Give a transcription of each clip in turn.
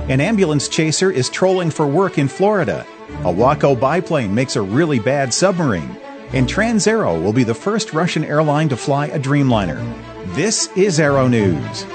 An ambulance chaser is trolling for work in Florida. A Waco biplane makes a really bad submarine. And TransAero will be the first Russian airline to fly a Dreamliner. This is Aero News.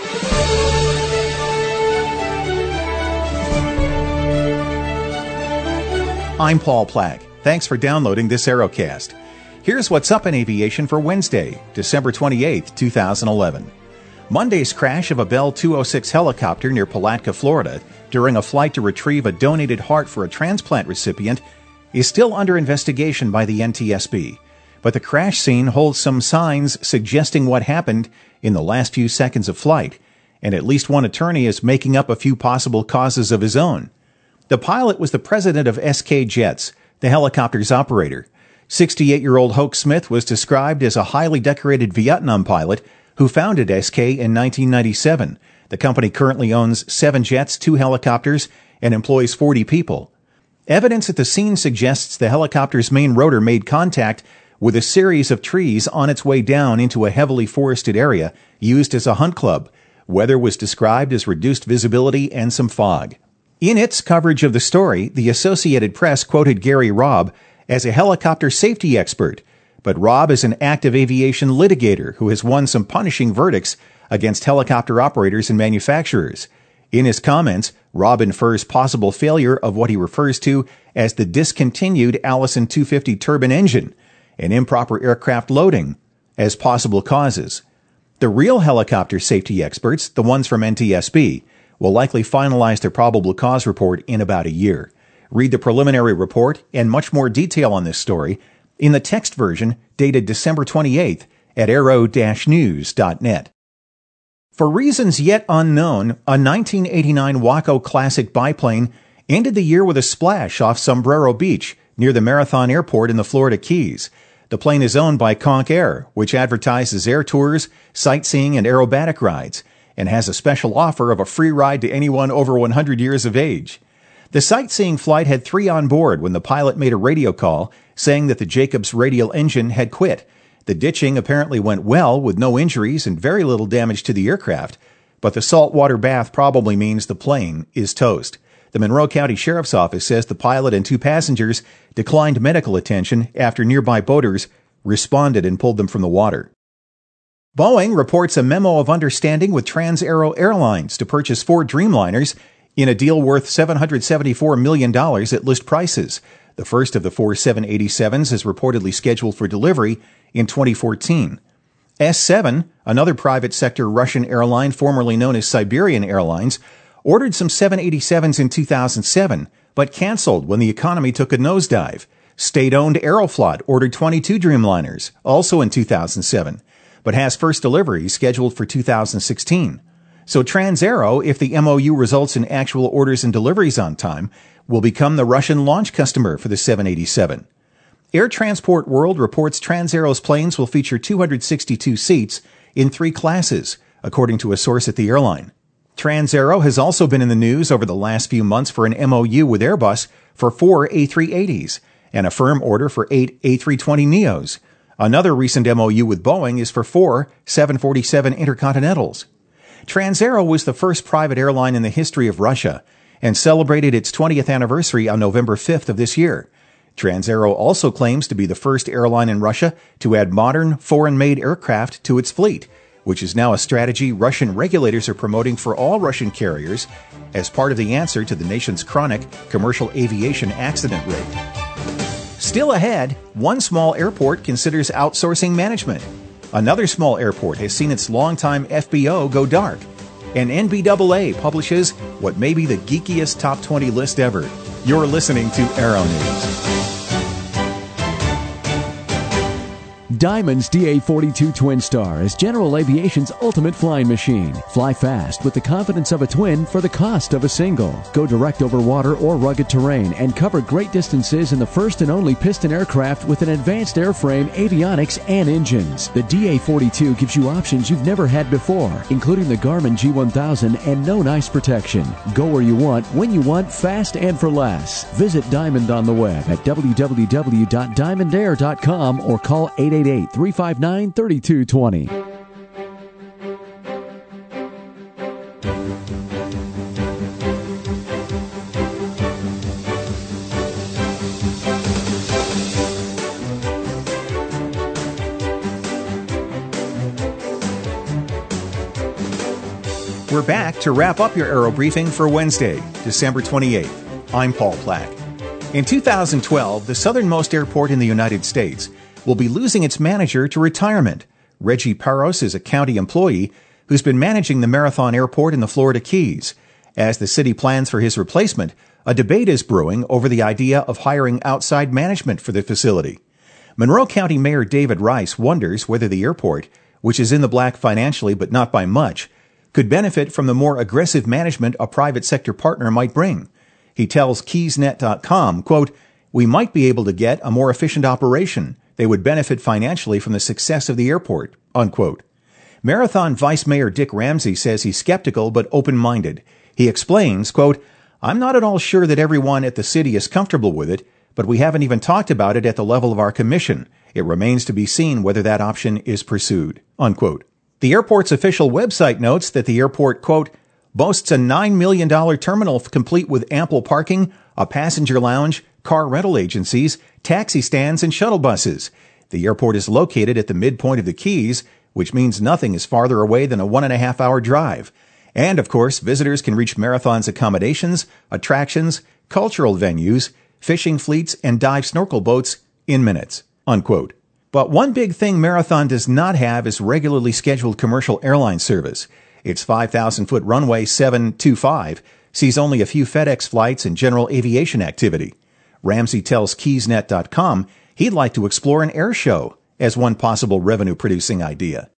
I'm Paul Plack. Thanks for downloading this Aerocast. Here's what's up in aviation for Wednesday, December 28, 2011. Monday's crash of a Bell 206 helicopter near Palatka, Florida, during a flight to retrieve a donated heart for a transplant recipient, is still under investigation by the NTSB. But the crash scene holds some signs suggesting what happened in the last few seconds of flight, and at least one attorney is making up a few possible causes of his own. The pilot was the president of SK Jets, the helicopter's operator. 68-year-old Hoke Smith was described as a highly decorated Vietnam pilot who founded SK in 1997. The company currently owns 7 jets, 2 helicopters, and employs 40 people. Evidence at the scene suggests the helicopter's main rotor made contact with a series of trees on its way down into a heavily forested area used as a hunt club. Weather was described as reduced visibility and some fog. In its coverage of the story, the Associated Press quoted Gary Robb as a helicopter safety expert, but Robb is an active aviation litigator who has won some punishing verdicts against helicopter operators and manufacturers. In his comments, Robb infers possible failure of what he refers to as the discontinued Allison 250 turbine engine and improper aircraft loading as possible causes. The real helicopter safety experts, the ones from NTSB, will likely finalize their probable cause report in about a year. Read the preliminary report and much more detail on this story in the text version dated December 28th at aero-news.net. For reasons yet unknown, a 1989 Waco Classic biplane ended the year with a splash off Sombrero Beach near the Marathon Airport in the Florida Keys. The plane is owned by Conch Air, which advertises air tours, sightseeing, and aerobatic rides, and has a special offer of a free ride to anyone over 100 years of age. The sightseeing flight had 3 on board when the pilot made a radio call saying that the Jacobs radial engine had quit. The ditching apparently went well with no injuries and very little damage to the aircraft, but the saltwater bath probably means the plane is toast. The Monroe County Sheriff's Office says the pilot and 2 passengers declined medical attention after nearby boaters responded and pulled them from the water. Boeing reports a memo of understanding with TransAero Airlines to purchase 4 Dreamliners in a deal worth $774 million at list prices. The first of the 4 787s is reportedly scheduled for delivery in 2014. S7, another private sector Russian airline formerly known as Siberian Airlines, ordered some 787s in 2007, but canceled when the economy took a nosedive. State-owned Aeroflot ordered 22 Dreamliners, also in 2007. But has first delivery scheduled for 2016. So TransAero, if the MOU results in actual orders and deliveries on time, will become the Russian launch customer for the 787. Air Transport World reports TransAero's planes will feature 262 seats in 3 classes, according to a source at the airline. TransAero has also been in the news over the last few months for an MOU with Airbus for 4 A380s and a firm order for 8 A320neos. Another recent MOU with Boeing is for 4 747 Intercontinentals. TransAero was the first private airline in the history of Russia and celebrated its 20th anniversary on November 5th of this year. TransAero also claims to be the first airline in Russia to add modern, foreign-made aircraft to its fleet, which is now a strategy Russian regulators are promoting for all Russian carriers as part of the answer to the nation's chronic commercial aviation accident rate. Still ahead, one small airport considers outsourcing management. Another small airport has seen its longtime FBO go dark. And NBAA publishes what may be the geekiest top 20 list ever. You're listening to Aero News. Diamond's DA-42 Twin Star is General Aviation's ultimate flying machine. Fly fast with the confidence of a twin for the cost of a single. Go direct over water or rugged terrain and cover great distances in the first and only piston aircraft with an advanced airframe, avionics, and engines. The DA-42 gives you options you've never had before, including the Garmin G1000 and no ice protection. Go where you want, when you want, fast and for less. Visit Diamond on the web at www.diamondair.com or call 888-359-3220. we're back to wrap up your Aero Briefing for Wednesday, December 28th. I'm Paul Plack. In 2012, the southernmost airport in the United States will be losing its manager to retirement. Reggie Parros is a county employee who's been managing the Marathon Airport in the Florida Keys. As the city plans for his replacement, a debate is brewing over the idea of hiring outside management for the facility. Monroe County Mayor David Rice wonders whether the airport, which is in the black financially but not by much, could benefit from the more aggressive management a private sector partner might bring. He tells KeysNet.com, quote, "We might be able to get a more efficient operation. They would benefit financially from the success of the airport," unquote. Marathon Vice Mayor Dick Ramsey says he's skeptical but open-minded. He explains, quote, "I'm not at all sure that everyone at the city is comfortable with it, but we haven't even talked about it at the level of our commission. It remains to be seen whether that option is pursued," unquote. The airport's official website notes that the airport, quote, "boasts a $9 million terminal complete with ample parking, a passenger lounge, car rental agencies, taxi stands, and shuttle buses. The airport is located at the midpoint of the Keys, which means nothing is farther away than a 1.5-hour drive. And, of course, visitors can reach Marathon's accommodations, attractions, cultural venues, fishing fleets, and dive snorkel boats in minutes," unquote. But one big thing Marathon does not have is regularly scheduled commercial airline service. Its 5,000-foot runway 725 sees only a few FedEx flights and general aviation activity. Ramsey tells KeysNet.com he'd like to explore an air show as one possible revenue-producing idea.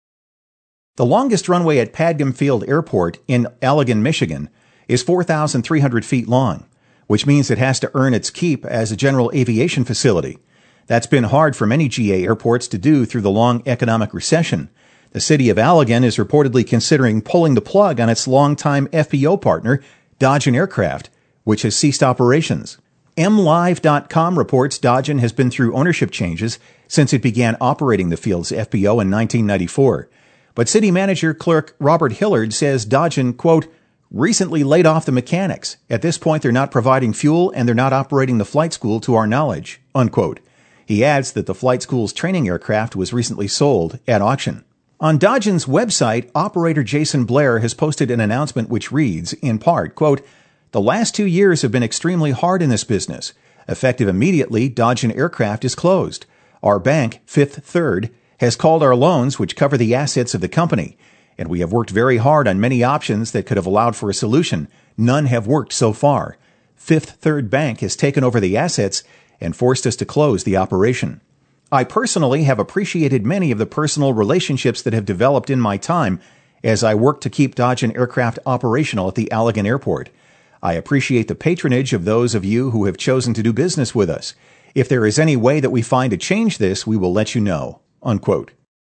The longest runway at Padgham Field Airport in Allegan, Michigan, is 4,300 feet long, which means it has to earn its keep as a general aviation facility. That's been hard for many GA airports to do through the long economic recession. The city of Allegan is reportedly considering pulling the plug on its longtime FBO partner, Dodgen Aircraft, which has ceased operations. MLive.com reports Dodgen has been through ownership changes since it began operating the field's FBO in 1994. But city manager clerk Robert Hillard says Dodgen, quote, "recently laid off the mechanics. At this point, they're not providing fuel and they're not operating the flight school to our knowledge," unquote. He adds that the flight school's training aircraft was recently sold at auction. On Dodgen's website, operator Jason Blair has posted an announcement which reads, in part, quote, "The last 2 years have been extremely hard in this business. Effective immediately, Dodgen Aircraft is closed. Our bank, Fifth Third, has called our loans which cover the assets of the company, and we have worked very hard on many options that could have allowed for a solution. None have worked so far. Fifth Third Bank has taken over the assets and forced us to close the operation. I personally have appreciated many of the personal relationships that have developed in my time as I work to keep Dodgen Aircraft operational at the Allegan Airport. I appreciate the patronage of those of you who have chosen to do business with us. If there is any way that we find to change this, we will let you know," unquote.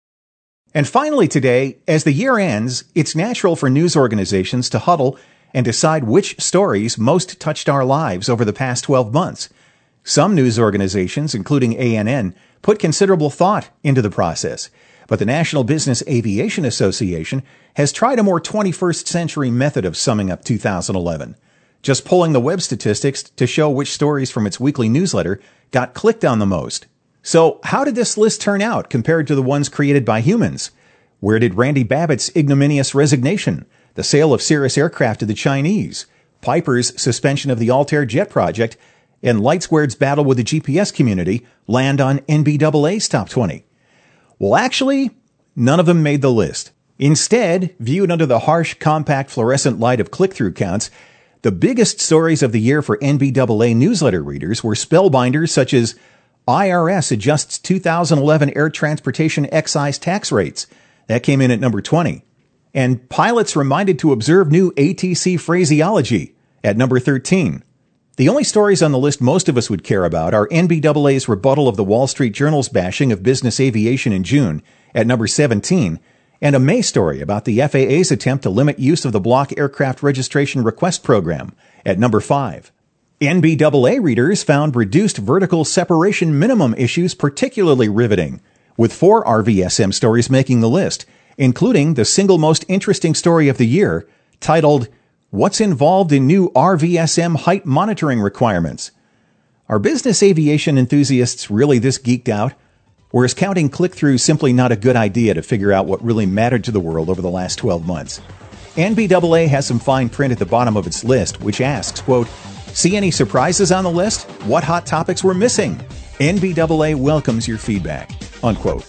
And finally today, as the year ends, it's natural for news organizations to huddle and decide which stories most touched our lives over the past 12 months. Some news organizations, including ANN, put considerable thought into the process, but the National Business Aviation Association has tried a more 21st century method of summing up 2011, just pulling the web statistics to show which stories from its weekly newsletter got clicked on the most. So how did this list turn out compared to the ones created by humans? Where did Randy Babbitt's ignominious resignation, the sale of Cirrus Aircraft to the Chinese, Piper's suspension of the Altair Jet project, and LightSquared's battle with the GPS community land on NBAA's top 20? Well, actually, none of them made the list. Instead, viewed under the harsh, compact fluorescent light of click-through counts, the biggest stories of the year for NBAA newsletter readers were spellbinders such as IRS adjusts 2011 air transportation excise tax rates. That came in at number 20. And pilots reminded to observe new ATC phraseology at number 13. The only stories on the list most of us would care about are NBAA's rebuttal of the Wall Street Journal's bashing of business aviation in June at number 17, and a May story about the FAA's attempt to limit use of the Block Aircraft Registration Request Program at number 5. NBAA readers found reduced vertical separation minimum issues particularly riveting, with 4 RVSM stories making the list, including the single most interesting story of the year, titled, "What's Involved in New RVSM Height Monitoring Requirements?" Are business aviation enthusiasts really this geeked out? Or is counting click-through simply not a good idea to figure out what really mattered to the world over the last 12 months? NBAA has some fine print at the bottom of its list, which asks, quote, "See any surprises on the list? What hot topics were missing? NBAA welcomes your feedback," unquote.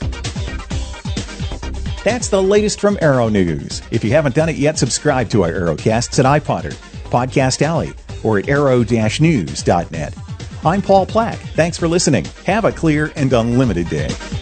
That's the latest from Aero News. If you haven't done it yet, subscribe to our Aerocasts at iPodder, Podcast Alley, or at aero-news.net. I'm Paul Plack. Thanks for listening. Have a clear and unlimited day.